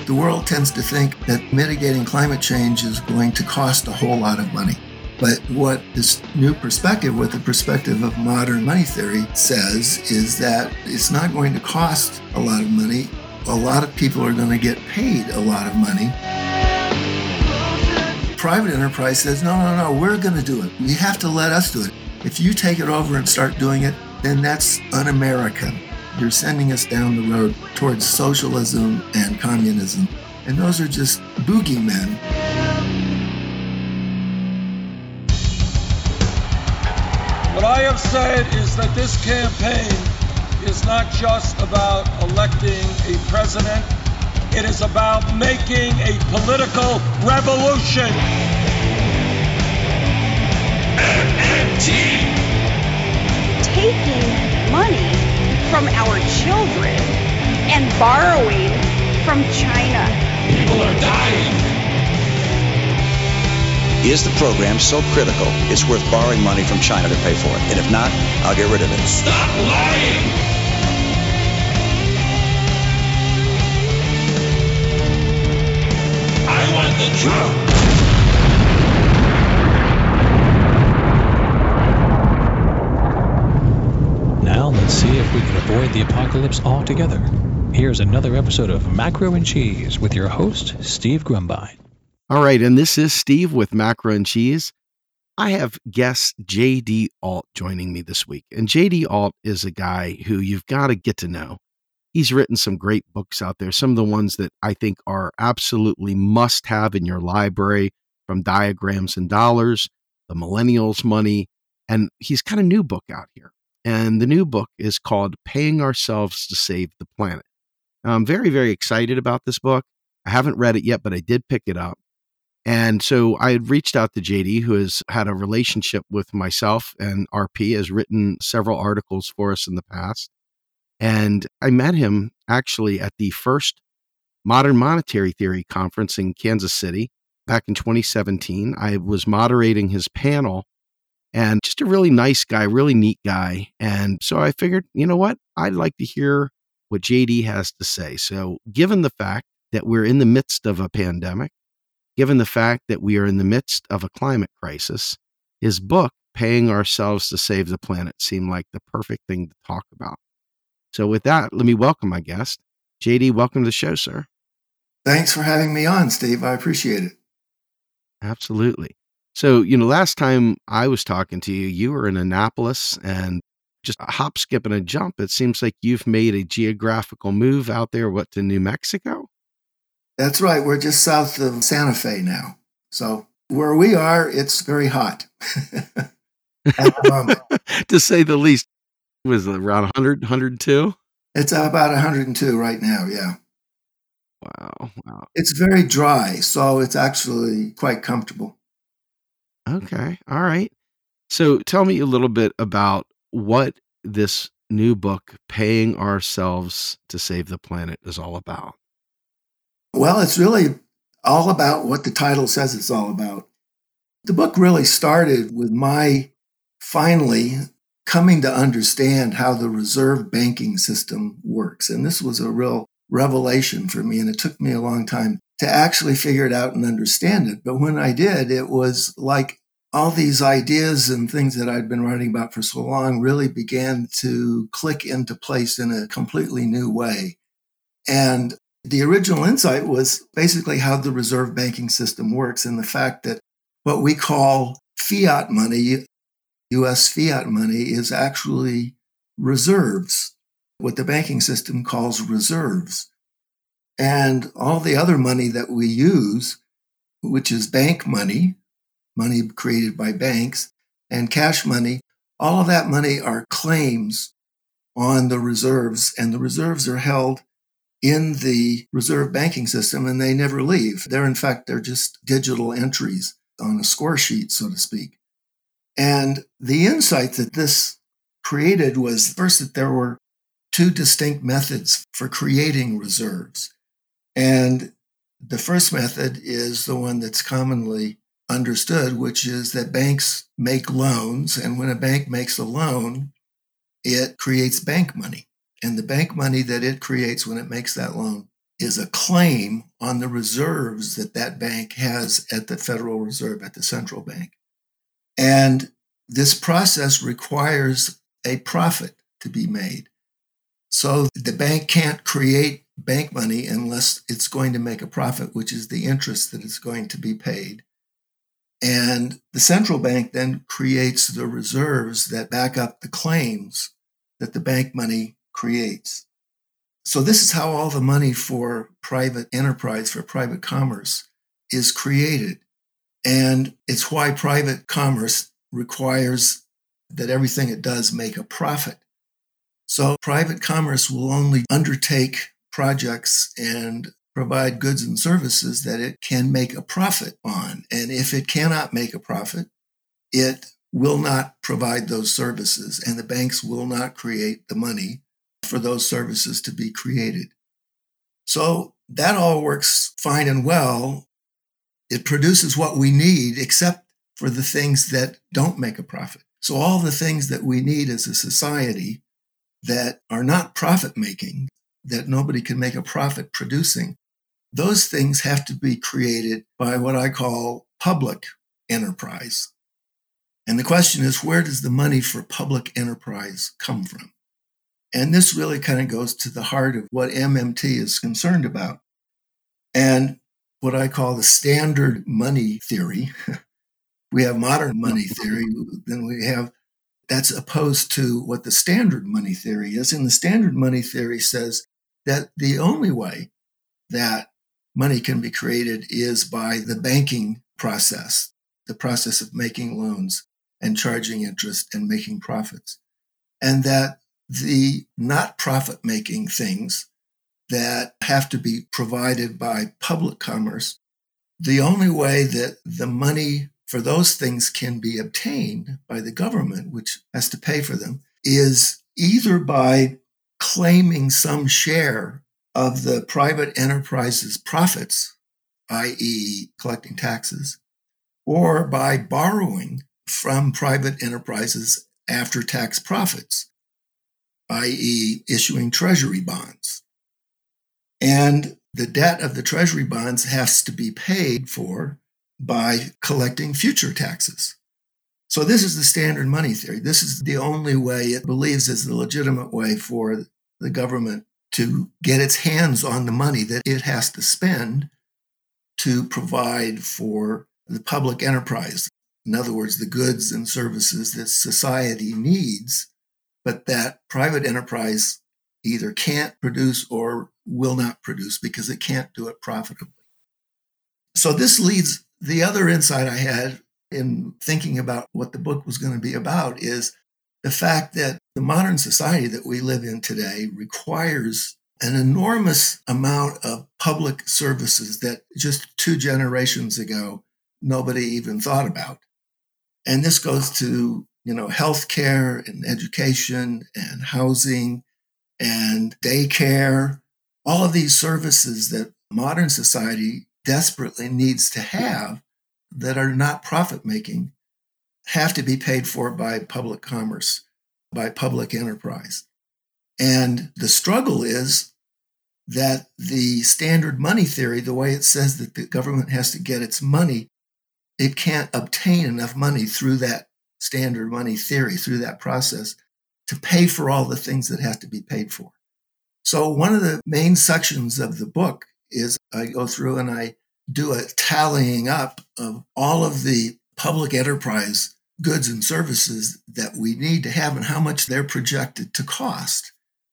The world tends to think that mitigating climate change is going to cost a whole lot of money. But what this new perspective, what the perspective of modern money theory says, is that it's not going to cost a lot of money. A lot of people are going to get paid a lot of money. Private enterprise says, no, we're going to do it. You have to let us do it. If you take it over and start doing it, then that's un-American. You're sending us down the road towards socialism and communism. And those are just boogeymen. What I have said is that this campaign is not just about electing a president. It is about making a political revolution. MMT. Taking money from our children and borrowing from China. People are dying. Is the program so critical it's worth borrowing money from China to pay for it? And if not, I'll get rid of it. Stop lying! I want the truth! Now let's see if we can avoid the apocalypse altogether. Here's another episode of Macro and Cheese with your host, Steve Grumbine. All right, and this is Steve with Macro and Cheese. I have guest J.D. Alt joining me this week. And J.D. Alt is a guy who you've got to get to know. He's written some great books out there, some of the ones that I think are absolutely must-have in your library, from Diagrams and Dollars, The Millennials' Money, and he's got a new book out here. And the new book is called Paying Ourselves to Save the Planet. Now, I'm very, very excited about this book. I haven't read it yet, but I did pick it up. And so I had reached out to JD, who has had a relationship with myself, and RP has written several articles for us in the past. And I met him actually at the first Modern Monetary Theory conference in Kansas City back in 2017. I was moderating his panel, and just a really nice guy, really neat guy. And so I figured, you know what? I'd like to hear what JD has to say. So given the fact that we're in the midst of a pandemic, given the fact that we are in the midst of a climate crisis, his book, Paying Ourselves to Save the Planet, seemed like the perfect thing to talk about. So with that, let me welcome my guest. JD, welcome to the show, sir. Thanks for having me on, Steve. I appreciate it. Absolutely. So, last time I was talking to you, you were in Annapolis, and just a hop, skip, and a jump. It seems like you've made a geographical move out there, to New Mexico? That's right. We're just south of Santa Fe now. So where we are, it's very hot. At the moment. To say the least. Was it around 100, 102? It's about 102 right now, yeah. Wow. It's very dry, so it's actually quite comfortable. Okay. All right. So tell me a little bit about what this new book, Paying Ourselves to Save the Planet, is all about. Well, it's really all about what the title says it's all about. The book really started with my finally coming to understand how the reserve banking system works. And this was a real revelation for me, and it took me a long time to actually figure it out and understand it. But when I did, it was like all these ideas and things that I'd been writing about for so long really began to click into place in a completely new way. And the original insight was basically how the reserve banking system works, and the fact that what we call fiat money, U.S. fiat money, is actually reserves, what the banking system calls reserves. And all the other money that we use, which is bank money, money created by banks, and cash money, all of that money are claims on the reserves, and the reserves are held in the reserve banking system, and they never leave. They're just digital entries on a score sheet, so to speak. And the insight that this created was first that there were two distinct methods for creating reserves. And the first method is the one that's commonly understood, which is that banks make loans. And when a bank makes a loan, it creates bank money. And the bank money that it creates when it makes that loan is a claim on the reserves that that bank has at the Federal Reserve, at the central bank. And this process requires a profit to be made. So the bank can't create bank money unless it's going to make a profit, which is the interest that is going to be paid. And the central bank then creates the reserves that back up the claims that the bank money creates. So this is how all the money for private enterprise, for private commerce, is created. And it's why private commerce requires that everything it does make a profit. So private commerce will only undertake projects and provide goods and services that it can make a profit on. And if it cannot make a profit, it will not provide those services, and the banks will not create the money for those services to be created. So that all works fine and well. It produces what we need, except for the things that don't make a profit. So all the things that we need as a society that are not profit-making, that nobody can make a profit producing, those things have to be created by what I call public enterprise. And the question is, where does the money for public enterprise come from? And this really kind of goes to the heart of what MMT is concerned about. And what I call the standard money theory. We have modern money theory, then we have that's opposed to what the standard money theory is. And the standard money theory says that the only way that money can be created is by the banking process, the process of making loans and charging interest and making profits. And that the not profit-making things that have to be provided by public commerce, the only way that the money for those things can be obtained by the government, which has to pay for them, is either by claiming some share of the private enterprise's profits, i.e. collecting taxes, or by borrowing from private enterprises after-tax profits, i.e. issuing treasury bonds. And the debt of the treasury bonds has to be paid for by collecting future taxes. So this is the standard money theory. This is the only way it believes is the legitimate way for the government to get its hands on the money that it has to spend to provide for the public enterprise. In other words, the goods and services that society needs, but that private enterprise either can't produce or will not produce because it can't do it profitably. So this leads, the other insight I had in thinking about what the book was going to be about is the fact that the modern society that we live in today requires an enormous amount of public services that just 2 generations ago nobody even thought about. And this goes to, healthcare and education and housing and daycare, all of these services that modern society desperately needs to have that are not profit-making have to be paid for by public commerce, by public enterprise. And the struggle is that the standard money theory, the way it says that the government has to get its money, it can't obtain enough money through that standard money theory, through that process, to pay for all the things that have to be paid for. So one of the main sections of the book is I go through and I do a tallying up of all of the public enterprise goods and services that we need to have and how much they're projected to cost.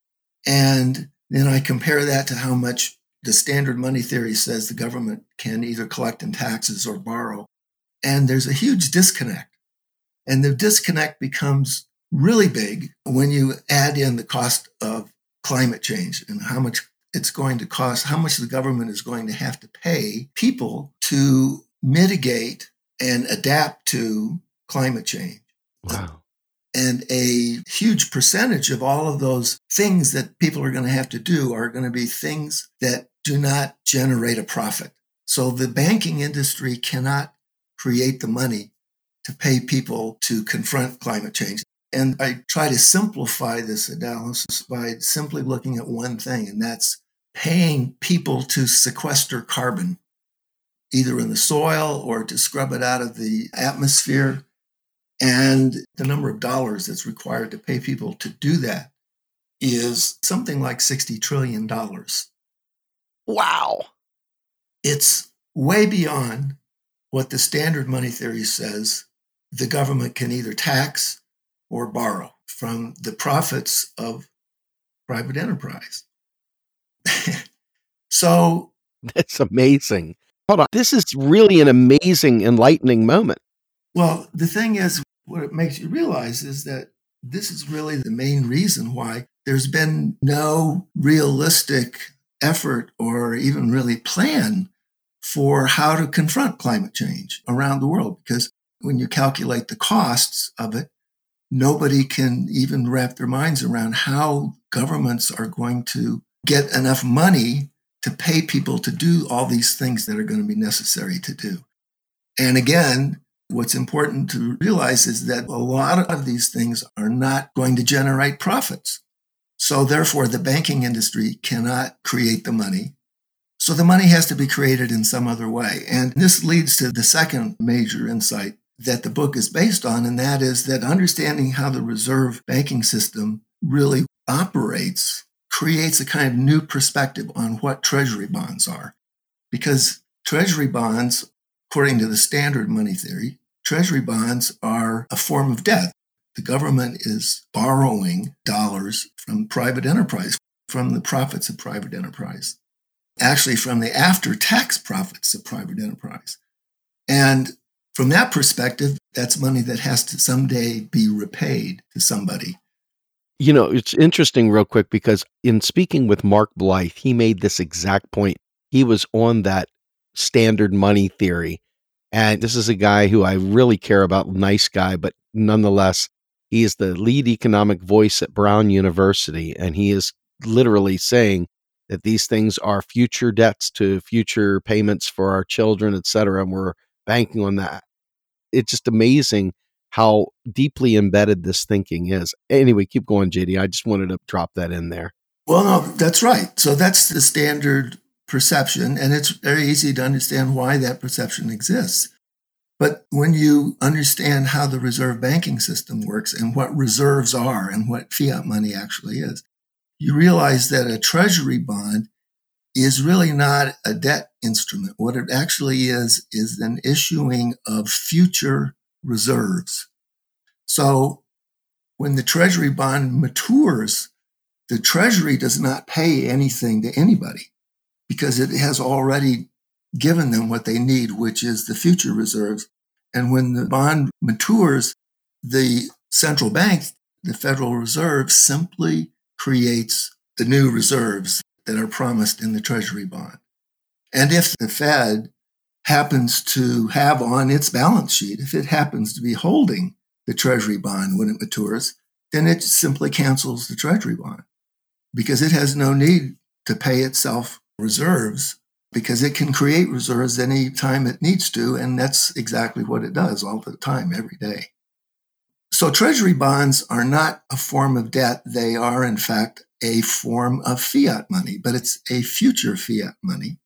And then I compare that to how much the standard money theory says the government can either collect in taxes or borrow. And there's a huge disconnect. And the disconnect becomes really big when you add in the cost of climate change and how much it's going to cost, how much the government is going to have to pay people to mitigate and adapt to climate change. Wow. And a huge percentage of all of those things that people are going to have to do are going to be things that do not generate a profit. So the banking industry cannot create the money to pay people to confront climate change. And I try to simplify this analysis by simply looking at one thing, and that's paying people to sequester carbon, either in the soil or to scrub it out of the atmosphere. And the number of dollars that's required to pay people to do that is something like $60 trillion. Wow. It's way beyond what the standard money theory says the government can either tax or borrow from the profits of private enterprise. So that's amazing. Hold on. This is really an amazing, enlightening moment. Well, the thing is, what it makes you realize is that this is really the main reason why there's been no realistic effort or even really plan for how to confront climate change around the world. Because when you calculate the costs of it, nobody can even wrap their minds around how governments are going to get enough money to pay people to do all these things that are going to be necessary to do. And again, what's important to realize is that a lot of these things are not going to generate profits. So therefore, the banking industry cannot create the money. So the money has to be created in some other way. And this leads to the second major insight that the book is based on, and that is that understanding how the reserve banking system really operates creates a kind of new perspective on what treasury bonds are. Because treasury bonds, according to the standard money theory, treasury bonds are a form of debt. The government is borrowing dollars from private enterprise, from the profits of private enterprise, actually from the after-tax profits of private enterprise. And from that perspective, that's money that has to someday be repaid to somebody. You know, it's interesting real quick because in speaking with Mark Blythe, he made this exact point. He was on that standard money theory. And this is a guy who I really care about, nice guy, but nonetheless, he is the lead economic voice at Brown University. And he is literally saying that these things are future debts to future payments for our children, et cetera. And we're banking on that. It's just amazing how deeply embedded this thinking is. Anyway, keep going, JD. I just wanted to drop that in there. Well, no, that's right. So that's the standard perception, and it's very easy to understand why that perception exists. But when you understand how the reserve banking system works and what reserves are and what fiat money actually is, you realize that a treasury bond is really not a debt instrument. What it actually is an issuing of future reserves. So when the treasury bond matures, the treasury does not pay anything to anybody because it has already given them what they need, which is the future reserves. And when the bond matures, the central bank, the Federal Reserve, simply creates the new reserves that are promised in the treasury bond. And if the Fed happens to have on its balance sheet, if it happens to be holding the treasury bond when it matures, then it simply cancels the treasury bond because it has no need to pay itself reserves because it can create reserves any time it needs to. And that's exactly what it does all the time, every day. So treasury bonds are not a form of debt. They are, in fact, a form of fiat money, but it's a future fiat money.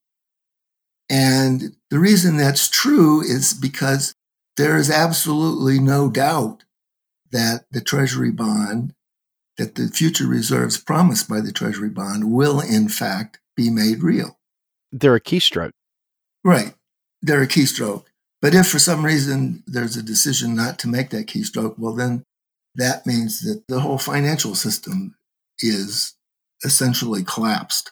And the reason that's true is because there is absolutely no doubt that the treasury bond, that the future reserves promised by the treasury bond will, in fact, be made real. They're a keystroke. Right. They're a keystroke. But if for some reason there's a decision not to make that keystroke, well, then that means that the whole financial system is essentially collapsed.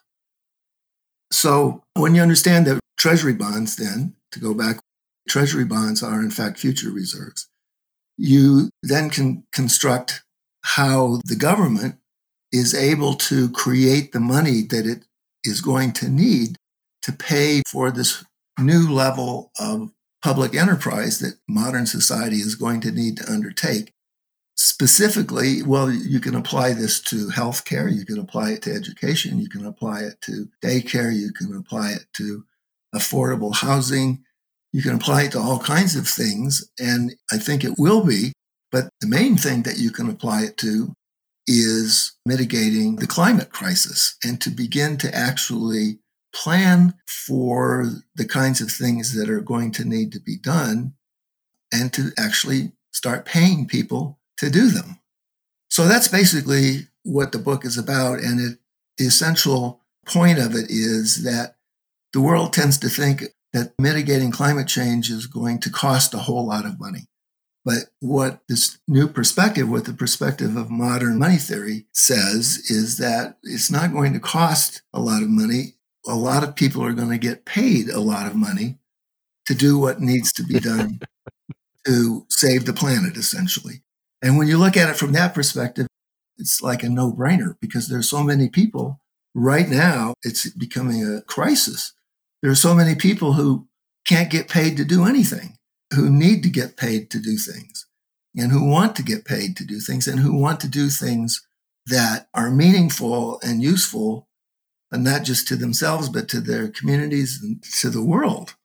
So when you understand that treasury bonds, then, to go back, treasury bonds are in fact future reserves, you then can construct how the government is able to create the money that it is going to need to pay for this new level of public enterprise that modern society is going to need to undertake. Specifically, well, you can apply this to healthcare, you can apply it to education, you can apply it to daycare, you can apply it to affordable housing, you can apply it to all kinds of things, and I think it will be. But the main thing that you can apply it to is mitigating the climate crisis and to begin to actually plan for the kinds of things that are going to need to be done and to actually start paying people to do them. So that's basically what the book is about. And the essential point of it is that the world tends to think that mitigating climate change is going to cost a whole lot of money. But what this new perspective, what the perspective of modern money theory says, is that it's not going to cost a lot of money. A lot of people are going to get paid a lot of money to do what needs to be done to save the planet, essentially. And when you look at it from that perspective, it's like a no-brainer because there's so many people right now, it's becoming a crisis. There are so many people who can't get paid to do anything, who need to get paid to do things, and who want to get paid to do things, and who want to do things that are meaningful and useful, and not just to themselves, but to their communities and to the world.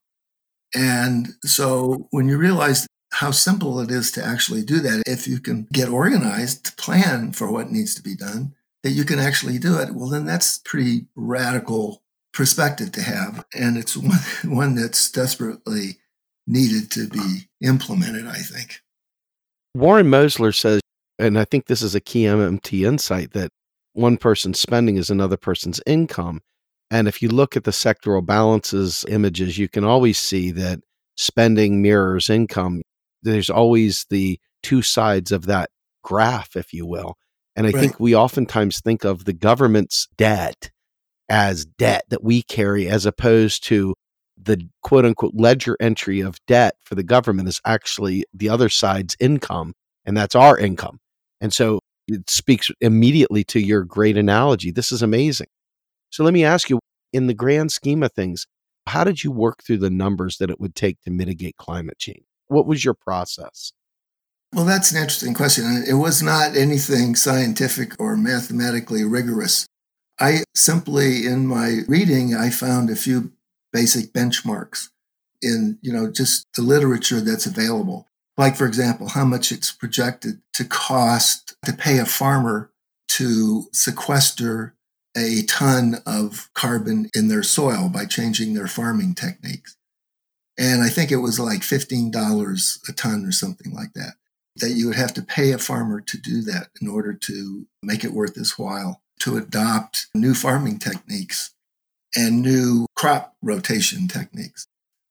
And so when you realize how simple it is to actually do that, if you can get organized to plan for what needs to be done, that you can actually do it, well, then that's pretty radical perspective to have. And it's one that's desperately needed to be implemented, I think. Warren Mosler says, and I think this is a key MMT insight, that one person's spending is another person's income. And if you look at the sectoral balances images, you can always see that spending mirrors income. There's always the two sides of that graph, if you will. And I think we oftentimes think of the government's debt as debt that we carry, as opposed to the quote unquote ledger entry of debt for the government is actually the other side's income, and that's our income. And so it speaks immediately to your great analogy. This is amazing. So let me ask you, in the grand scheme of things, how did you work through the numbers that it would take to mitigate climate change? What was your process? Well, that's an interesting question. It was not anything scientific or mathematically rigorous. I simply, in my reading, I found a few basic benchmarks in, just the literature that's available. Like, for example, how much it's projected to cost to pay a farmer to sequester a ton of carbon in their soil by changing their farming techniques. And I think it was like $15 a ton or something like that you would have to pay a farmer to do that in order to make it worth his while to adopt new farming techniques and new crop rotation techniques.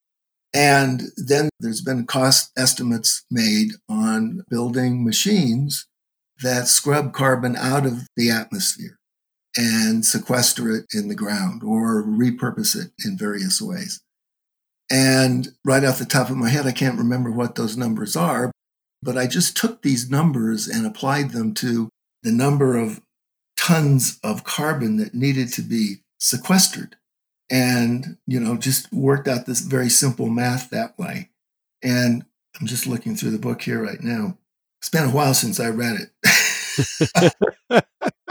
And then there's been cost estimates made on building machines that scrub carbon out of the atmosphere and sequester it in the ground or repurpose it in various ways. And right off the top of my head, I can't remember what those numbers are, but I just took these numbers and applied them to the number of tons of carbon that needed to be sequestered. And, just worked out this very simple math that way. And I'm just looking through the book here right now. It's been a while since I read it.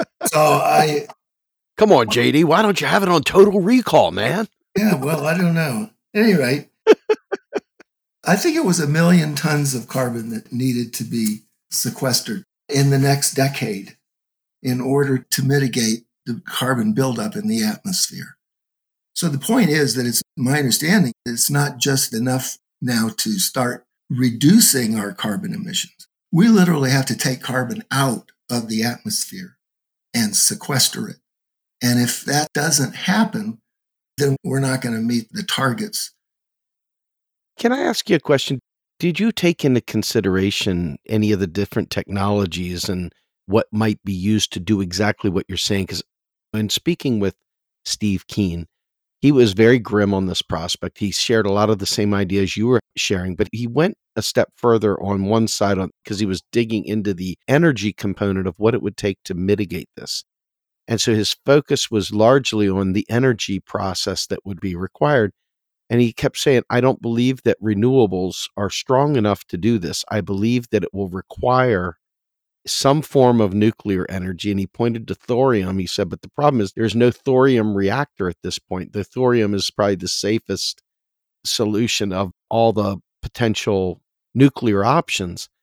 Come on, JD, why don't you have it on Total Recall, man? Yeah, well, I don't know. At any rate, I think it was 1 million tons of carbon that needed to be sequestered in the next decade in order to mitigate the carbon buildup in the atmosphere. So the point is that it's my understanding that it's not just enough now to start reducing our carbon emissions. We literally have to take carbon out of the atmosphere and sequester it. And if that doesn't happen, then we're not going to meet the targets. Can I ask you a question? Did you take into consideration any of the different technologies and what might be used to do exactly what you're saying? Because in speaking with Steve Keen, he was very grim on this prospect. He shared a lot of the same ideas you were sharing, but he went a step further on one side because he was digging into the energy component of what it would take to mitigate this. And so his focus was largely on the energy process that would be required. And he kept saying, I don't believe that renewables are strong enough to do this. I believe that it will require some form of nuclear energy. And he pointed to thorium. He said, but the problem is there's no thorium reactor at this point. The thorium is probably the safest solution of all the potential nuclear options.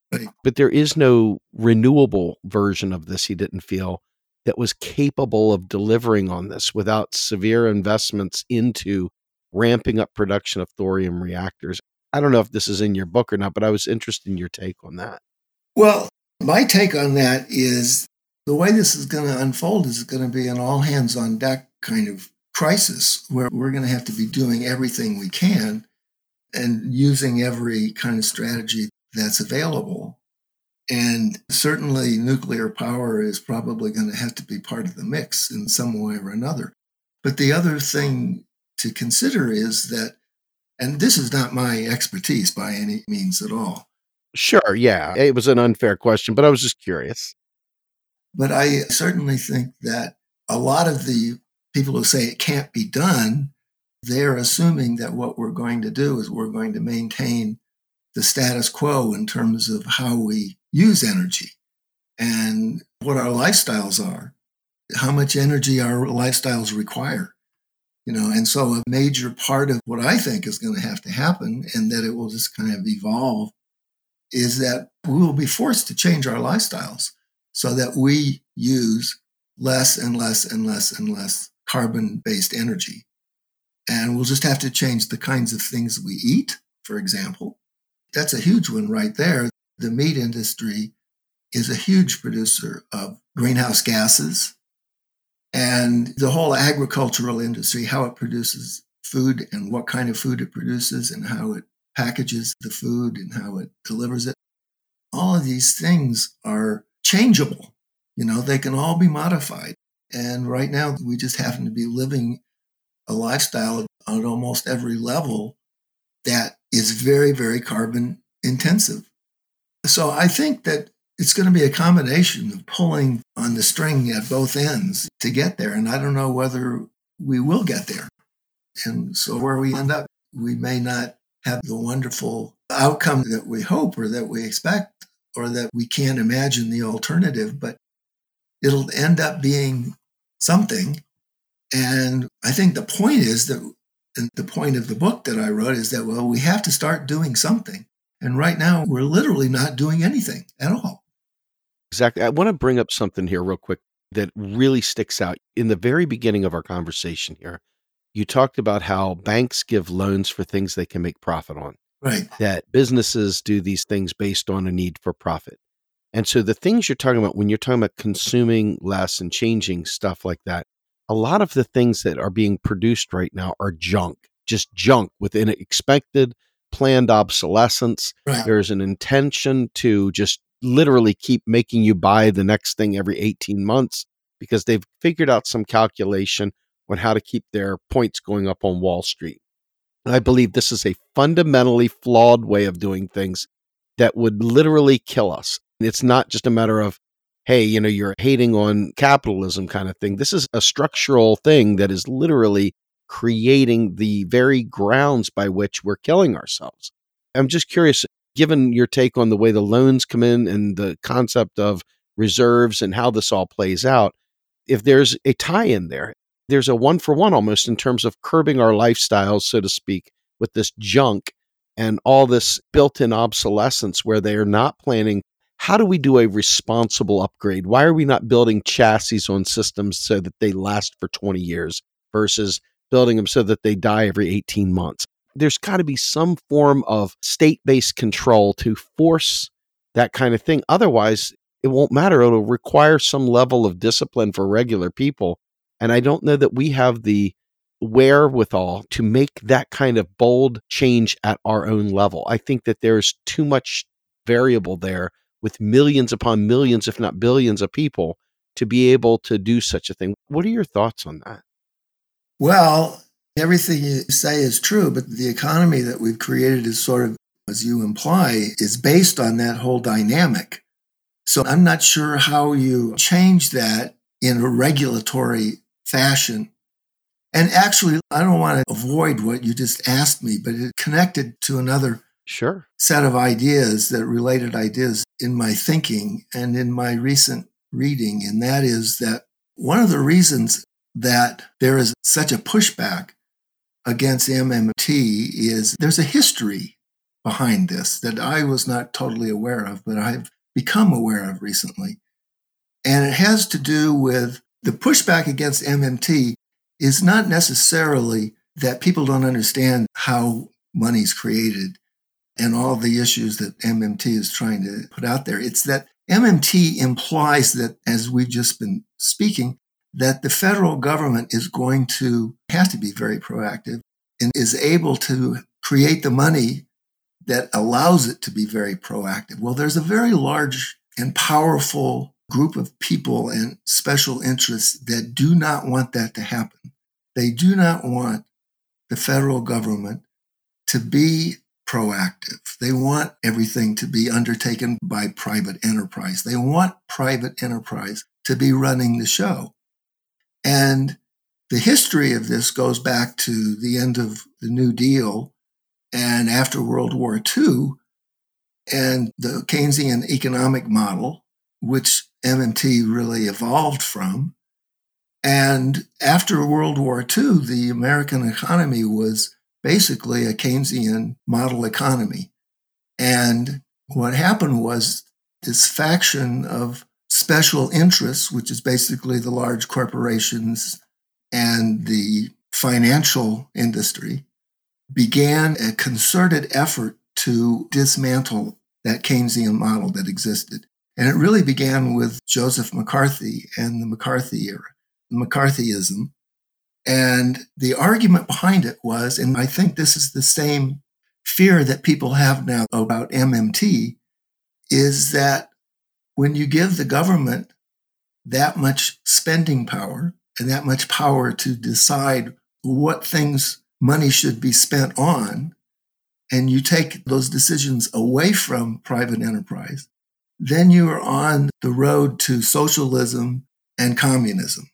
Right. But there is no renewable version of this, he didn't feel, that was capable of delivering on this without severe investments into ramping up production of thorium reactors. I don't know if this is in your book or not, but I was interested in your take on that. Well, my take on that is the way this is going to unfold is going to be an all hands on deck kind of crisis where we're going to have to be doing everything we can and using every kind of strategy that's available. And certainly nuclear power is probably going to have to be part of the mix in some way or another. But the other thing to consider is that, and this is not my expertise by any means at all. Sure, yeah. It was an unfair question, but I was just curious. But I certainly think that a lot of the people who say it can't be done, they're assuming that what we're going to do is we're going to maintain the status quo in terms of how we use energy and what our lifestyles are, how much energy our lifestyles require. And so a major part of what I think is going to have to happen, and that it will just kind of evolve, is that we will be forced to change our lifestyles so that we use less and less and less and less carbon-based energy. And we'll just have to change the kinds of things we eat, for example. That's a huge one right there. The meat industry is a huge producer of greenhouse gases. And the whole agricultural industry, how it produces food and what kind of food it produces and how it packages the food and how it delivers it. All of these things are changeable. They can all be modified. And right now, we just happen to be living a lifestyle on almost every level that is very, very carbon intensive. So I think that it's going to be a combination of pulling on the string at both ends to get there. And I don't know whether we will get there. And so where we end up, we may not have the wonderful outcome that we hope or that we expect or that we can't imagine the alternative, but it'll end up being something. And I think the point is that, and the point of the book that I wrote is that, well, we have to start doing something. And right now, we're literally not doing anything at all. Exactly. I want to bring up something here real quick that really sticks out. In the very beginning of our conversation here, you talked about how banks give loans for things they can make profit on. Right. That businesses do these things based on a need for profit. And so the things you're talking about when you're talking about consuming less and changing stuff like that, a lot of the things that are being produced right now are junk, just junk with an expected planned obsolescence. Right. There's an intention to just literally keep making you buy the next thing every 18 months because they've figured out some calculation on how to keep their points going up on Wall Street. And I believe this is a fundamentally flawed way of doing things that would literally kill us. It's not just a matter of, hey, you're hating on capitalism kind of thing. This is a structural thing that is literally creating the very grounds by which we're killing ourselves. I'm just curious, given your take on the way the loans come in and the concept of reserves and how this all plays out, if there's a tie-in there, there's a one-for-one almost in terms of curbing our lifestyles, so to speak, with this junk and all this built-in obsolescence where they are not planning. How do we do a responsible upgrade? Why are we not building chassis on systems so that they last for 20 years versus building them so that they die every 18 months? There's got to be some form of state-based control to force that kind of thing. Otherwise, it won't matter. It'll require some level of discipline for regular people. And I don't know that we have the wherewithal to make that kind of bold change at our own level. I think that there's too much variable there with millions upon millions, if not billions of people to be able to do such a thing. What are your thoughts on that? Well, everything you say is true, but the economy that we've created is sort of, as you imply, is based on that whole dynamic. So I'm not sure how you change that in a regulatory fashion. And actually, I don't want to avoid what you just asked me, but it connected to another set of ideas, that related ideas in my thinking and in my recent reading. And that is that one of the reasons that there is such a pushback against MMT is there's a history behind this that I was not totally aware of, but I've become aware of recently. And it has to do with the pushback against MMT is not necessarily that people don't understand how money's created and all the issues that MMT is trying to put out there. It's that MMT implies that, as we've just been speaking, that the federal government is going to have to be very proactive and is able to create the money that allows it to be very proactive. Well, there's a very large and powerful group of people and special interests that do not want that to happen. They do not want the federal government to be proactive. They want everything to be undertaken by private enterprise. They want private enterprise to be running the show. And the history of this goes back to the end of the New Deal and after World War II and the Keynesian economic model, which MMT really evolved from. And after World War II, the American economy was basically a Keynesian model economy. And what happened was this faction of special interests, which is basically the large corporations and the financial industry, began a concerted effort to dismantle that Keynesian model that existed. And it really began with Joseph McCarthy and the McCarthy era, McCarthyism. And the argument behind it was, and I think this is the same fear that people have now about MMT, is that when you give the government that much spending power and that much power to decide what things money should be spent on, and you take those decisions away from private enterprise, then you are on the road to socialism and communism.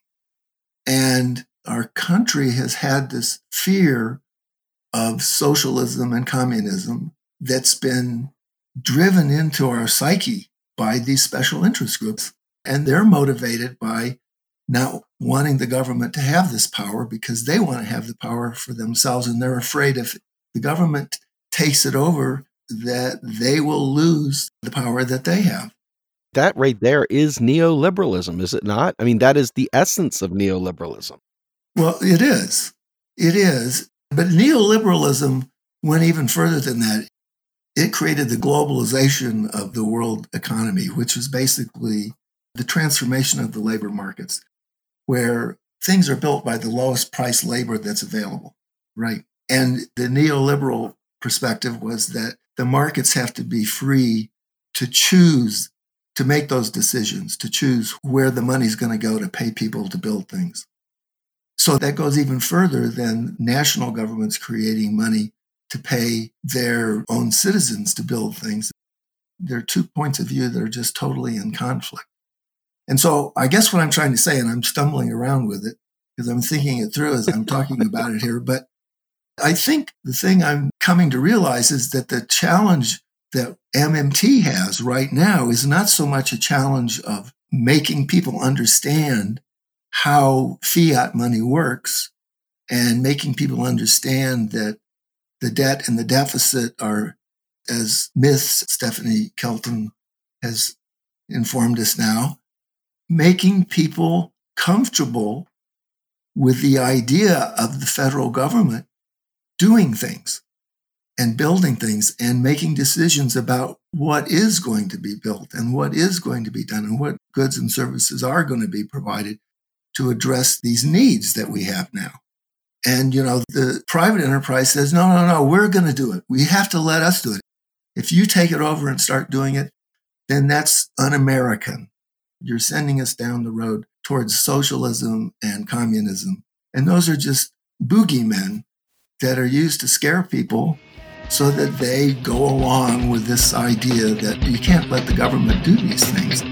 And our country has had this fear of socialism and communism that's been driven into our psyche by these special interest groups. And they're motivated by not wanting the government to have this power because they want to have the power for themselves. And they're afraid if the government takes it over, that they will lose the power that they have. That right there is neoliberalism, is it not? I mean, that is the essence of neoliberalism. Well, it is. It is. But neoliberalism went even further than that. It created the globalization of the world economy, which was basically the transformation of the labor markets, where things are built by the lowest price labor that's available, right? And the neoliberal perspective was that the markets have to be free to choose, to make those decisions, to choose where the money's going to go to pay people to build things. So that goes even further than national governments creating money to pay their own citizens to build things. There are 2 points of view that are just totally in conflict. And so I guess what I'm trying to say, and I'm stumbling around with it because I'm thinking it through as I'm talking about it here, but I think the thing I'm coming to realize is that the challenge that MMT has right now is not so much a challenge of making people understand how fiat money works and making people understand that the debt and the deficit are, as myths, Stephanie Kelton has informed us now, making people comfortable with the idea of the federal government doing things and building things and making decisions about what is going to be built and what is going to be done and what goods and services are going to be provided to address these needs that we have now. And, the private enterprise says, no, we're going to do it. We have to let us do it. If you take it over and start doing it, then that's un-American. You're sending us down the road towards socialism and communism. And those are just boogeymen that are used to scare people so that they go along with this idea that you can't let the government do these things.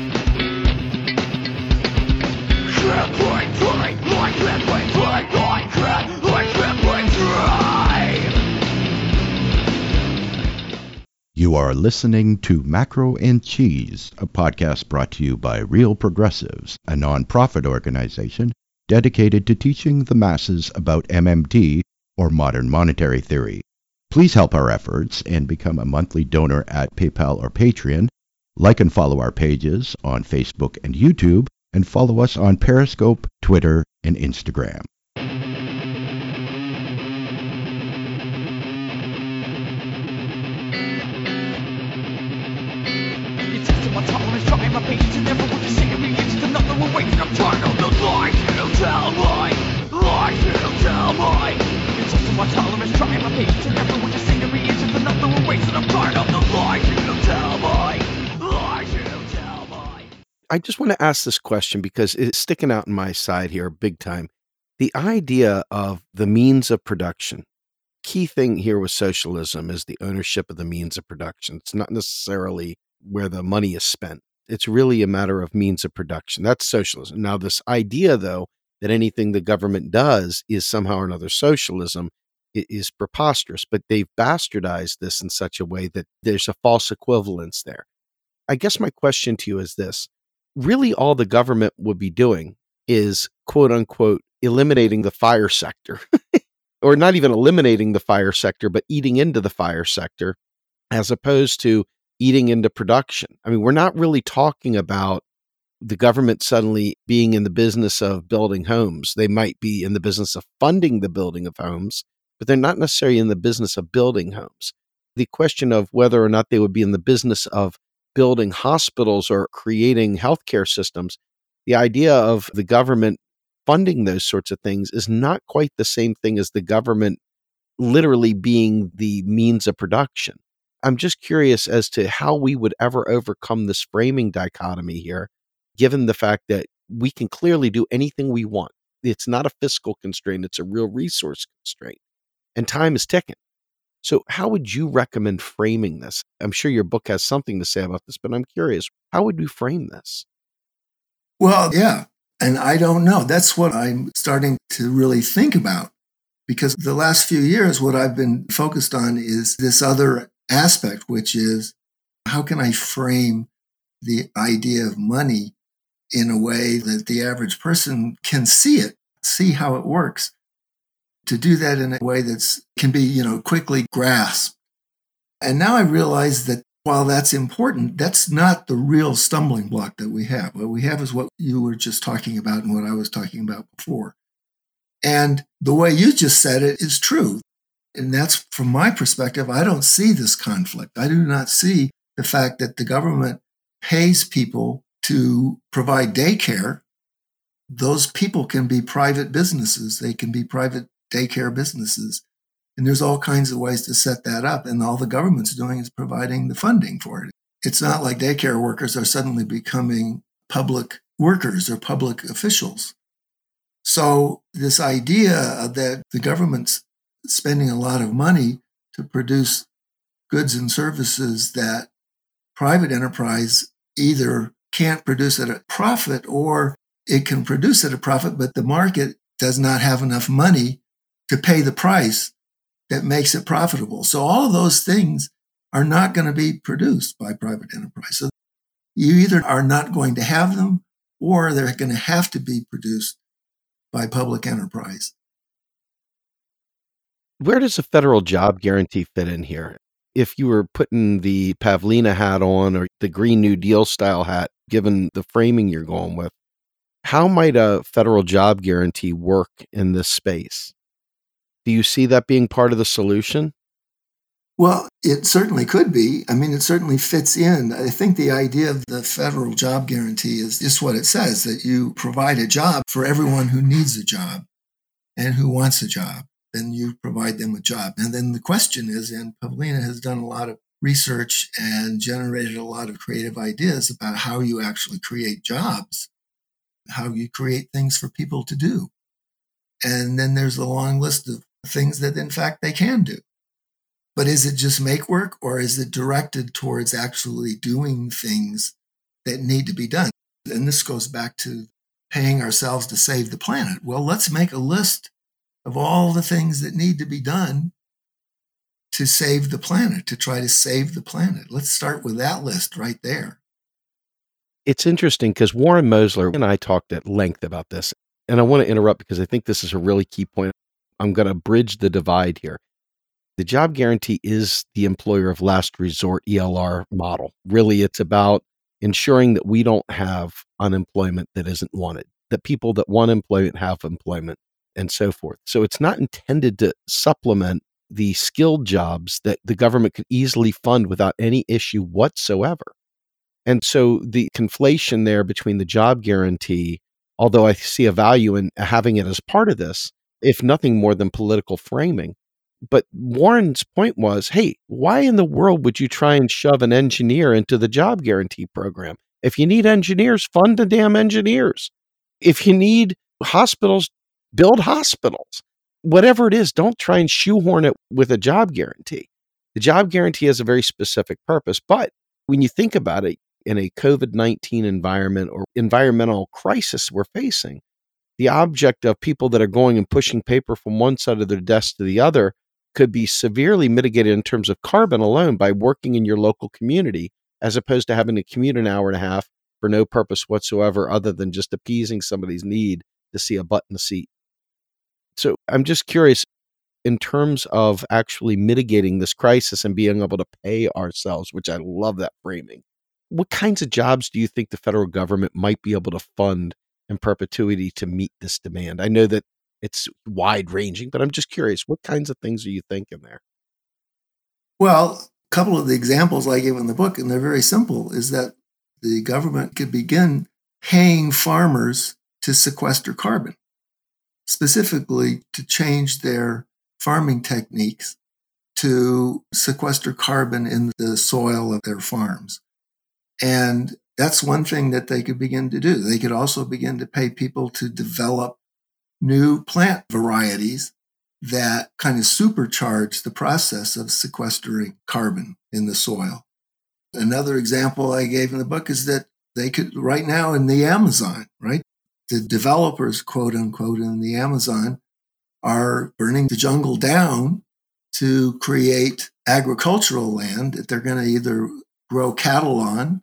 You are listening to Macro and Cheese, a podcast brought to you by Real Progressives, a nonprofit organization dedicated to teaching the masses about MMT, or modern monetary theory. Please help our efforts and become a monthly donor at PayPal or Patreon. Like and follow our pages on Facebook and YouTube, and follow us on Periscope, Twitter, and Instagram. My tolerance, trying my patience, and never want to see it react to another one waiting. I'm tired of the lies you tell me, lies you tell me. It's just my tolerance, trying my patience, and never want to see it react to another one waiting. I'm tired of the lies you tell me, lies you tell me. I just want to ask this question because it's sticking out in my side here big time. The idea of the means of production. Key thing here with socialism is the ownership of the means of production. It's not necessarily where the money is spent. It's really a matter of means of production. That's socialism. Now, this idea, though, that anything the government does is somehow or another socialism is preposterous, but they've bastardized this in such a way that there's a false equivalence there. I guess my question to you is this. Really, all the government would be doing is, quote unquote, eliminating the fire sector, or not even eliminating the fire sector, but eating into the fire sector, as opposed to eating into production. I mean, we're not really talking about the government suddenly being in the business of building homes. They might be in the business of funding the building of homes, but they're not necessarily in the business of building homes. The question of whether or not they would be in the business of building hospitals or creating healthcare systems, the idea of the government funding those sorts of things is not quite the same thing as the government literally being the means of production. I'm just curious as to how we would ever overcome this framing dichotomy here, given the fact that we can clearly do anything we want. It's not a fiscal constraint, it's a real resource constraint, and time is ticking. So how would you recommend framing this? I'm sure your book has something to say about this, but I'm curious, how would you frame this? Well, yeah, and I don't know. That's what I'm starting to really think about, because the last few years, what I've been focused on is this other aspect, which is how can I frame the idea of money in a way that the average person can see it, see how it works, to do that in a way that's can be, quickly grasped. And now I realize that while that's important, that's not the real stumbling block that we have. What we have is what you were just talking about and what I was talking about before. And the way you just said it is true. And that's, from my perspective, I don't see this conflict. I do not see the fact that the government pays people to provide daycare. Those people can be private businesses. They can be private daycare businesses. And there's all kinds of ways to set that up. And all the government's doing is providing the funding for it. It's not like daycare workers are suddenly becoming public workers or public officials. So this idea that the government's spending a lot of money to produce goods and services that private enterprise either can't produce at a profit or it can produce at a profit, but the market does not have enough money to pay the price that makes it profitable. So all of those things are not going to be produced by private enterprise. So you either are not going to have them or they're going to have to be produced by public enterprise. Where does a federal job guarantee fit in here? If you were putting the Pavlina hat on or the Green New Deal style hat, given the framing you're going with, how might a federal job guarantee work in this space? Do you see that being part of the solution? Well, it certainly could be. I mean, it certainly fits in. I think the idea of the federal job guarantee is just what it says, that you provide a job for everyone who needs a job and who wants a job. Then you provide them a job. And then the question is, and Pavlina has done a lot of research and generated a lot of creative ideas about how you actually create jobs, how you create things for people to do. And then there's a long list of things that, in fact, they can do. But is it just make work, or is it directed towards actually doing things that need to be done? And this goes back to paying ourselves to save the planet. Well, let's make a list of all the things that need to be done to save the planet, to try to save the planet. Let's start with that list right there. It's interesting because Warren Mosler and I talked at length about this, and I want to interrupt because I think this is a really key point. I'm going to bridge the divide here. The job guarantee is the employer of last resort ELR model. Really, it's about ensuring that we don't have unemployment that isn't wanted, that people that want employment have employment, and so forth. So it's not intended to supplement the skilled jobs that the government could easily fund without any issue whatsoever. And so the conflation there between the job guarantee, although I see a value in having it as part of this, if nothing more than political framing. But Warren's point was, hey, why in the world would you try and shove an engineer into the job guarantee program? If you need engineers, fund the damn engineers. If you need hospitals, build hospitals. Whatever it is, don't try and shoehorn it with a job guarantee. The job guarantee has a very specific purpose. But when you think about it, in a COVID-19 environment or environmental crisis we're facing, the object of people that are going and pushing paper from one side of their desk to the other could be severely mitigated in terms of carbon alone by working in your local community, as opposed to having to commute an hour and a half for no purpose whatsoever other than just appeasing somebody's need to see a butt in the seat. So I'm just curious, in terms of actually mitigating this crisis and being able to pay ourselves, which I love that framing, what kinds of jobs do you think the federal government might be able to fund in perpetuity to meet this demand? I know that it's wide ranging, but I'm just curious, what kinds of things are you thinking there? Well, a couple of the examples I gave in the book, and they're very simple, is that the government could begin paying farmers to sequester carbon, specifically to change their farming techniques to sequester carbon in the soil of their farms. And that's one thing that they could begin to do. They could also begin to pay people to develop new plant varieties that kind of supercharge the process of sequestering carbon in the soil. Another example I gave in the book is that they could, right now in the Amazon, right? The developers, quote unquote, in the Amazon are burning the jungle down to create agricultural land that they're going to either grow cattle on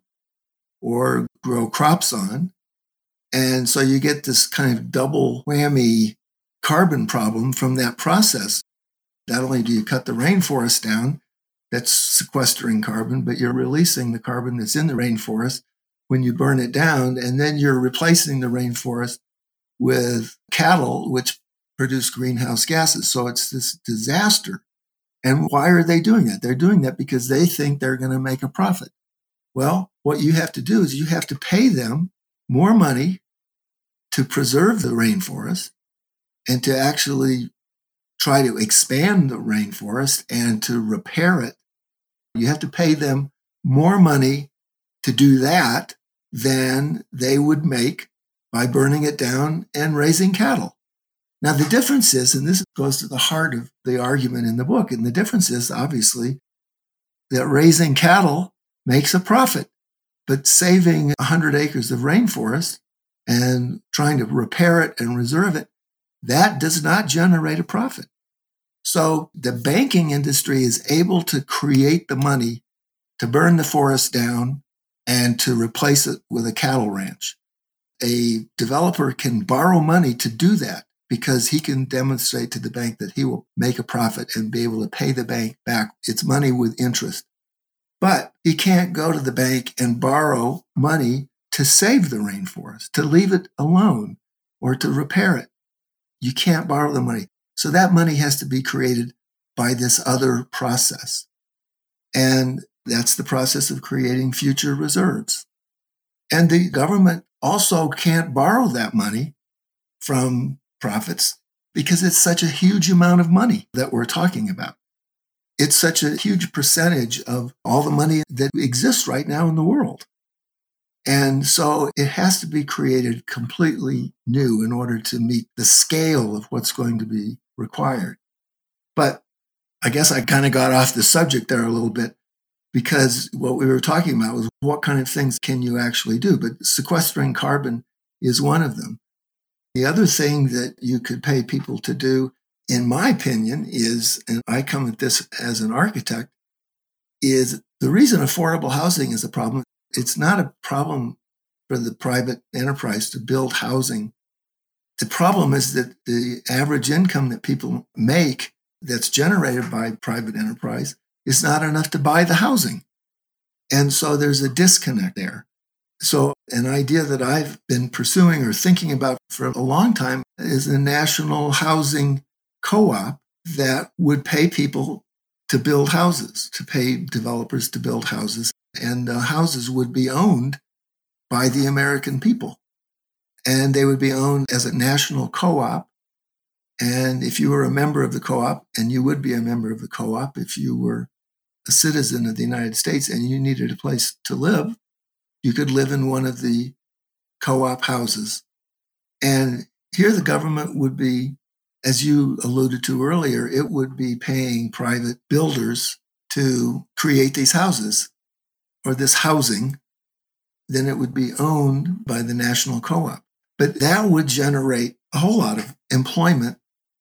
or grow crops on. And so you get this kind of double whammy carbon problem from that process. Not only do you cut the rainforest down, that's sequestering carbon, but you're releasing the carbon that's in the rainforest when you burn it down, and then you're replacing the rainforest with cattle, which produce greenhouse gases. So it's this disaster. And why are they doing that? They're doing that because they think they're going to make a profit. Well, what you have to do is you have to pay them more money to preserve the rainforest and to actually try to expand the rainforest and to repair it. You have to pay them more money to do that than they would make by burning it down and raising cattle. Now, the difference is, and this goes to the heart of the argument in the book, and the difference is obviously that raising cattle makes a profit, but saving 100 acres of rainforest and trying to repair it and reserve it, that does not generate a profit. So the banking industry is able to create the money to burn the forest down and to replace it with a cattle ranch. A developer can borrow money to do that because he can demonstrate to the bank that he will make a profit and be able to pay the bank back its money with interest. But he can't go to the bank and borrow money to save the rainforest, to leave it alone, or to repair it. You can't borrow the money. So that money has to be created by this other process. And that's the process of creating future reserves. And the government also can't borrow that money from profits because it's such a huge amount of money that we're talking about. It's such a huge percentage of all the money that exists right now in the world. And so it has to be created completely new in order to meet the scale of what's going to be required. But I guess I kind of got off the subject there a little bit because what we were talking about was what kind of things can you actually do? But sequestering carbon is one of them. The other thing that you could pay people to do, in my opinion, is, and I come at this as an architect, is the reason affordable housing is a problem. It's not a problem for the private enterprise to build housing. The problem is that the average income that people make that's generated by private enterprise is not enough to buy the housing. And so there's a disconnect there. So an idea that I've been pursuing or thinking about for a long time is a national housing co-op that would pay people to build houses, to pay developers to build houses. And the houses would be owned by the American people. And they would be owned as a national co-op. And if you were a member of the co-op, and you would be a member of the co-op if you were a citizen of the United States and you needed a place to live, you could live in one of the co-op houses. And here the government would be, as you alluded to earlier, it would be paying private builders to create these houses or this housing. Then it would be owned by the national co-op. But that would generate a whole lot of employment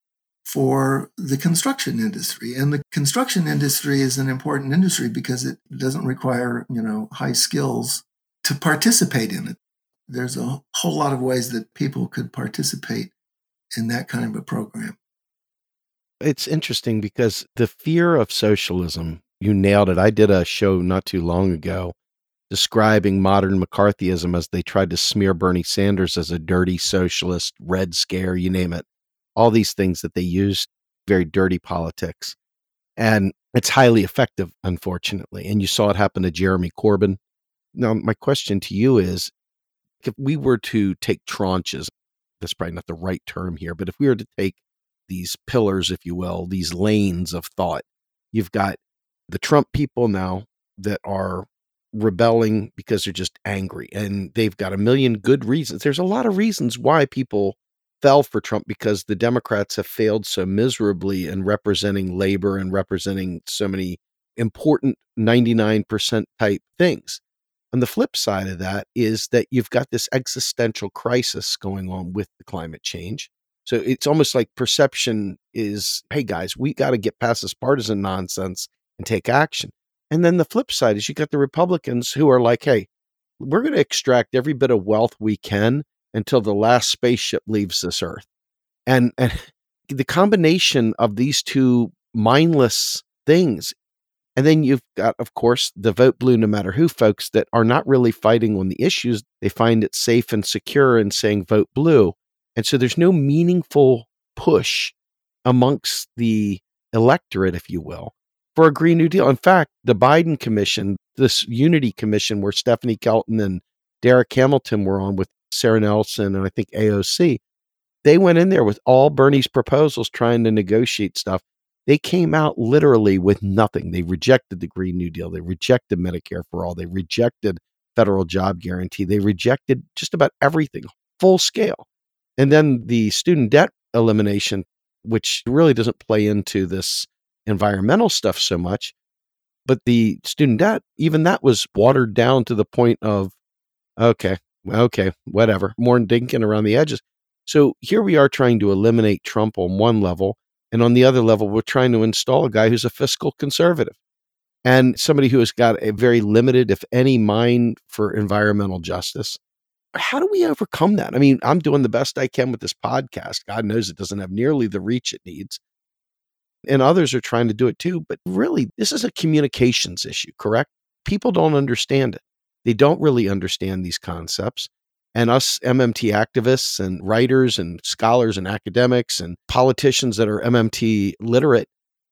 for the construction industry. And the construction industry is an important industry because it doesn't require, high skills to participate in it. There's a whole lot of ways that people could participate in that kind of a program. It's interesting because the fear of socialism, you nailed it. I did a show not too long ago describing modern McCarthyism as they tried to smear Bernie Sanders as a dirty socialist, Red Scare, you name it. All these things that they use, very dirty politics. And it's highly effective, unfortunately. And you saw it happen to Jeremy Corbyn. Now, my question to you is, if we were to take tranches, that's probably not the right term here, but if we were to take these pillars, if you will, these lanes of thought, you've got the Trump people now that are rebelling because they're just angry, and they've got a million good reasons. There's a lot of reasons why people fell for Trump, because the Democrats have failed so miserably in representing labor and representing so many important 99% type things. On the flip side of that is that you've got this existential crisis going on with the climate change. So it's almost like perception is, hey guys, we got to get past this partisan nonsense and take action. And then the flip side is you got the Republicans who are like, hey, we're going to extract every bit of wealth we can until the last spaceship leaves this earth. And the combination of these two mindless things. And then you've got, of course, the vote blue no matter who folks that are not really fighting on the issues. They find it safe and secure in saying vote blue. And so there's no meaningful push amongst the electorate, if you will, for a Green New Deal. In fact, the Biden Commission, this Unity Commission where Stephanie Kelton and Derek Hamilton were on with Sarah Nelson and I think AOC, they went in there with all Bernie's proposals trying to negotiate stuff. They came out literally with nothing. They rejected the Green New Deal. They rejected Medicare for All. They rejected federal job guarantee. They rejected just about everything, full scale. And then the student debt elimination, which really doesn't play into this environmental stuff so much, but the student debt, even that was watered down to the point of, okay, whatever, more dinking around the edges. So here we are trying to eliminate Trump on one level, and on the other level, we're trying to install a guy who's a fiscal conservative and somebody who has got a very limited, if any, mind for environmental justice. How do we overcome that? I mean, I'm doing the best I can with this podcast. God knows it doesn't have nearly the reach it needs. And others are trying to do it too. But really, this is a communications issue, correct? People don't understand it. They don't really understand these concepts. And us MMT activists and writers and scholars and academics and politicians that are MMT literate,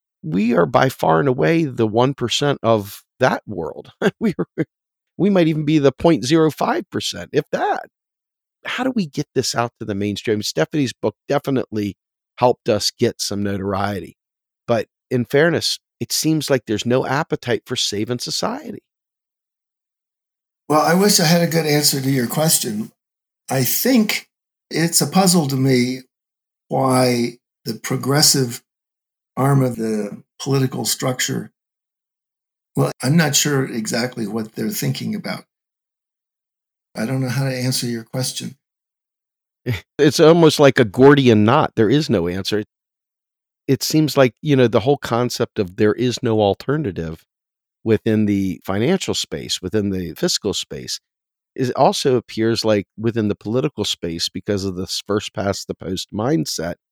we are by far and away the 1% of that world. We might even be the 0.05%, if that. How do we get this out to the mainstream? Stephanie's book definitely helped us get some notoriety. But in fairness, it seems like there's no appetite for saving society. Well, I wish I had a good answer to your question. I think it's a puzzle to me why the progressive arm of the political structure, well, I'm not sure exactly what they're thinking about. I don't know how to answer your question. It's almost like a Gordian knot. There is no answer. It seems like, the whole concept of there is no alternative within the financial space, within the fiscal space, it also appears like within the political space, because of this first past the post mindset,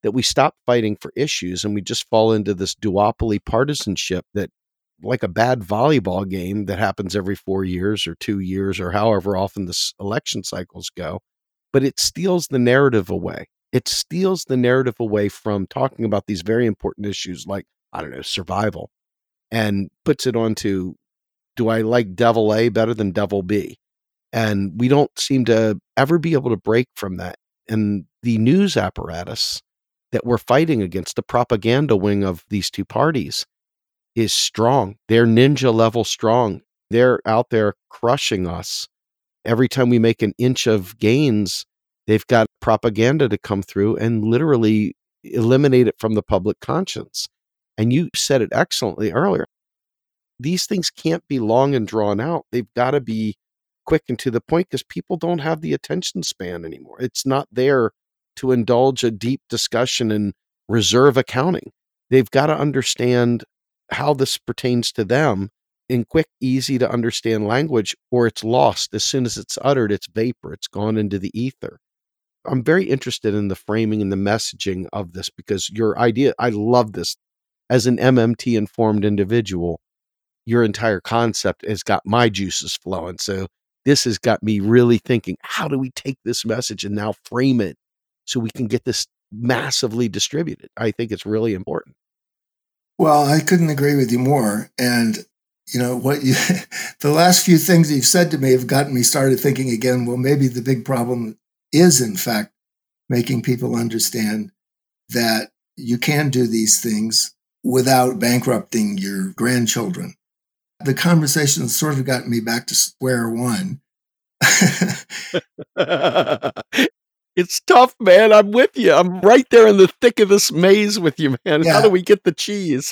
that we stop fighting for issues and we just fall into this duopoly partisanship that, like a bad volleyball game that happens every 4 years or 2 years or however often the election cycles go, but it steals the narrative away. It steals the narrative away from talking about these very important issues like, I don't know, survival, and puts it onto, do I like Devil A better than Devil B? And we don't seem to ever be able to break from that. And the news apparatus that we're fighting against, the propaganda wing of these two parties, is strong. They're ninja level strong. They're out there crushing us. Every time we make an inch of gains, they've got propaganda to come through and literally eliminate it from the public conscience. And you said it excellently earlier. These things can't be long and drawn out. They've got to be quick and to the point because people don't have the attention span anymore. It's not there to indulge a deep discussion and reserve accounting. They've got to understand how this pertains to them in quick, easy to understand language, or it's lost. As soon as it's uttered, it's vapor. It's gone into the ether. I'm very interested in the framing and the messaging of this because your idea, I love this. As an MMT informed individual, your entire concept has got my juices flowing. So this has got me really thinking, how do we take this message and now frame it so we can get this massively distributed? I think it's really important. Well, I couldn't agree with you more. And, the last few things you've said to me have gotten me started thinking again, well, maybe the big problem is, in fact, making people understand that you can do these things without bankrupting your grandchildren. The conversation sort of got me back to square one. It's tough, man. I'm with you. I'm right there in the thick of this maze with you, man. Yeah. How do we get the cheese?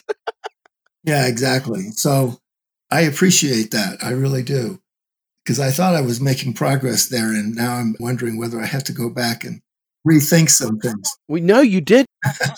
Yeah, exactly. So I appreciate that. I really do. Because I thought I was making progress there, and now I'm wondering whether I have to go back and rethink some things. We know you did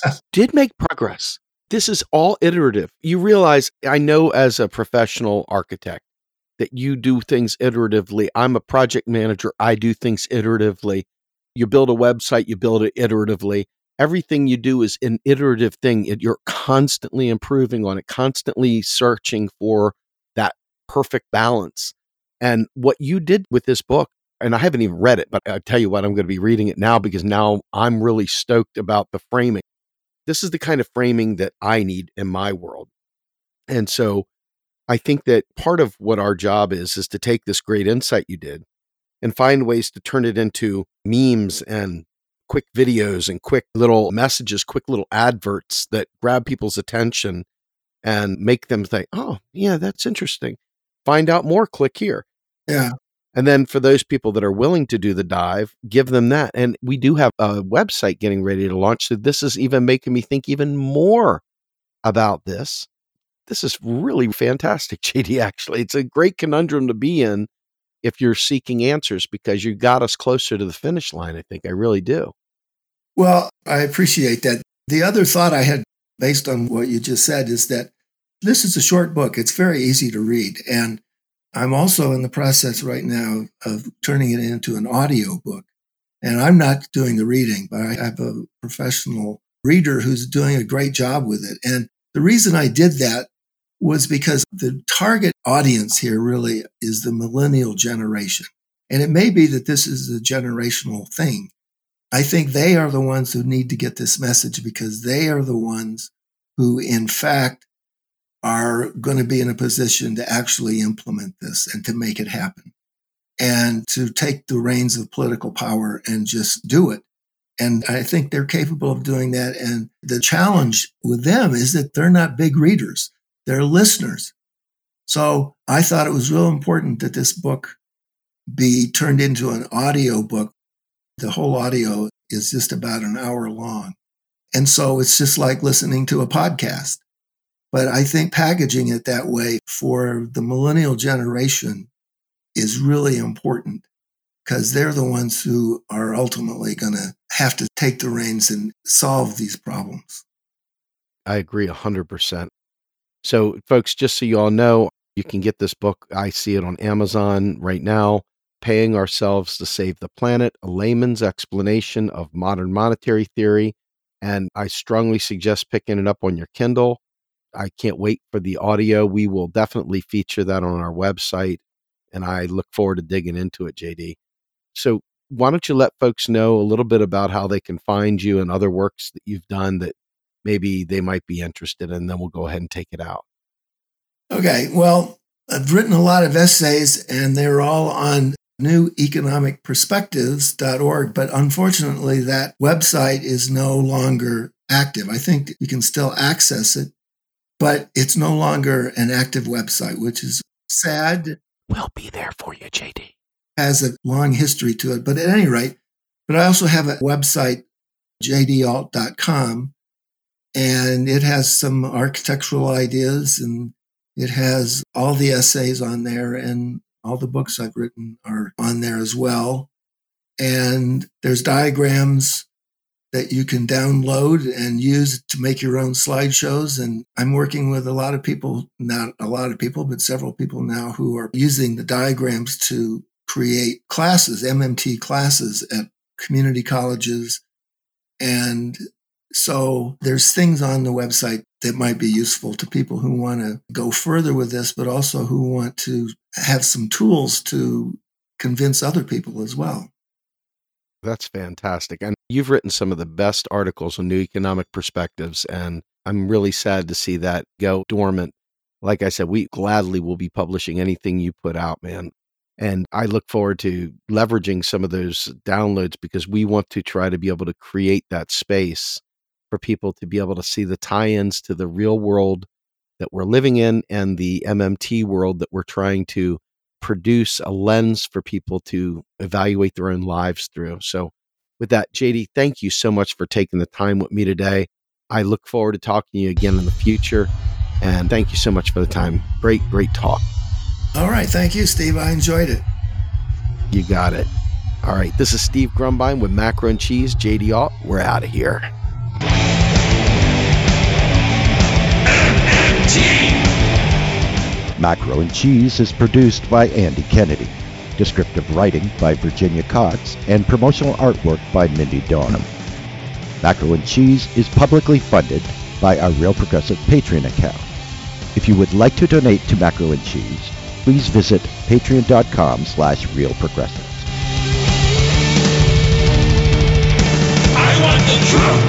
make progress. This is all iterative. You realize, I know as a professional architect that you do things iteratively. I'm a project manager. I do things iteratively. You build a website, you build it iteratively. Everything you do is an iterative thing. You're constantly improving on it, constantly searching for that perfect balance. And what you did with this book, and I haven't even read it, but I tell you what, I'm going to be reading it now because now I'm really stoked about the framing. This is the kind of framing that I need in my world. And so I think that part of what our job is to take this great insight you did and find ways to turn it into memes and quick videos and quick little messages, quick little adverts that grab people's attention and make them think, oh, yeah, that's interesting. Find out more, click here. Yeah. And then for those people that are willing to do the dive, give them that. And we do have a website getting ready to launch. So this is even making me think even more about this. This is really fantastic, JD, actually. It's a great conundrum to be in if you're seeking answers because you got us closer to the finish line, I think. I really do. Well, I appreciate that. The other thought I had based on what you just said is that this is a short book. It's very easy to read. And I'm also in the process right now of turning it into an audio book. And I'm not doing the reading, but I have a professional reader who's doing a great job with it. And the reason I did that was because the target audience here really is the millennial generation. And it may be that this is a generational thing. I think they are the ones who need to get this message because they are the ones who, in fact, are going to be in a position to actually implement this and to make it happen and to take the reins of political power and just do it. And I think they're capable of doing that. And the challenge with them is that they're not big readers. They're listeners. So I thought it was real important that this book be turned into an audio book. The whole audio is just about an hour long. And so it's just like listening to a podcast. But I think packaging it that way for the millennial generation is really important because they're the ones who are ultimately going to have to take the reins and solve these problems. I agree 100%. So, folks, just so you all know, you can get this book. I see it on Amazon right now, Paying Ourselves to Save the Planet, A Layman's Explanation of Modern Monetary Theory. And I strongly suggest picking it up on your Kindle. I can't wait for the audio. We will definitely feature that on our website, and I look forward to digging into it, JD. So why don't you let folks know a little bit about how they can find you and other works that you've done that maybe they might be interested in, and then we'll go ahead and take it out. Okay, well, I've written a lot of essays, and they're all on neweconomicperspectives.org, but unfortunately that website is no longer active. I think you can still access it, but it's no longer an active website, which is sad. We'll be there for you, JD. Has a long history to it, but at any rate, but I also have a website, jdalt.com, and it has some architectural ideas, and it has all the essays on there, and all the books I've written are on there as well. And there's diagrams that you can download and use to make your own slideshows. And I'm working with a lot of people, not a lot of people, but several people now who are using the diagrams to create classes, MMT classes at community colleges. And so there's things on the website that might be useful to people who want to go further with this, but also who want to have some tools to convince other people as well. That's fantastic. And you've written some of the best articles on New Economic Perspectives, and I'm really sad to see that go dormant. Like I said, we gladly will be publishing anything you put out, man. And I look forward to leveraging some of those downloads because we want to try to be able to create that space for people to be able to see the tie-ins to the real world that we're living in and the MMT world that we're trying to produce a lens for people to evaluate their own lives through. So with that, JD, thank you so much for taking the time with me today. I look forward to talking to you again in the future. And thank you so much for the time. Great talk. All right. Thank you, Steve. I enjoyed it. You got it. All right. This is Steve Grumbine with Macro and Cheese. JD Alt. We're out of here. Macro and Cheese is produced by Andy Kennedy. Descriptive writing by Virginia Cox and promotional artwork by Mindy Donham. Macro and Cheese is publicly funded by our Real Progressive Patreon account. If you would like to donate to Macro and Cheese, please visit patreon.com/realprogressives. I want the truth.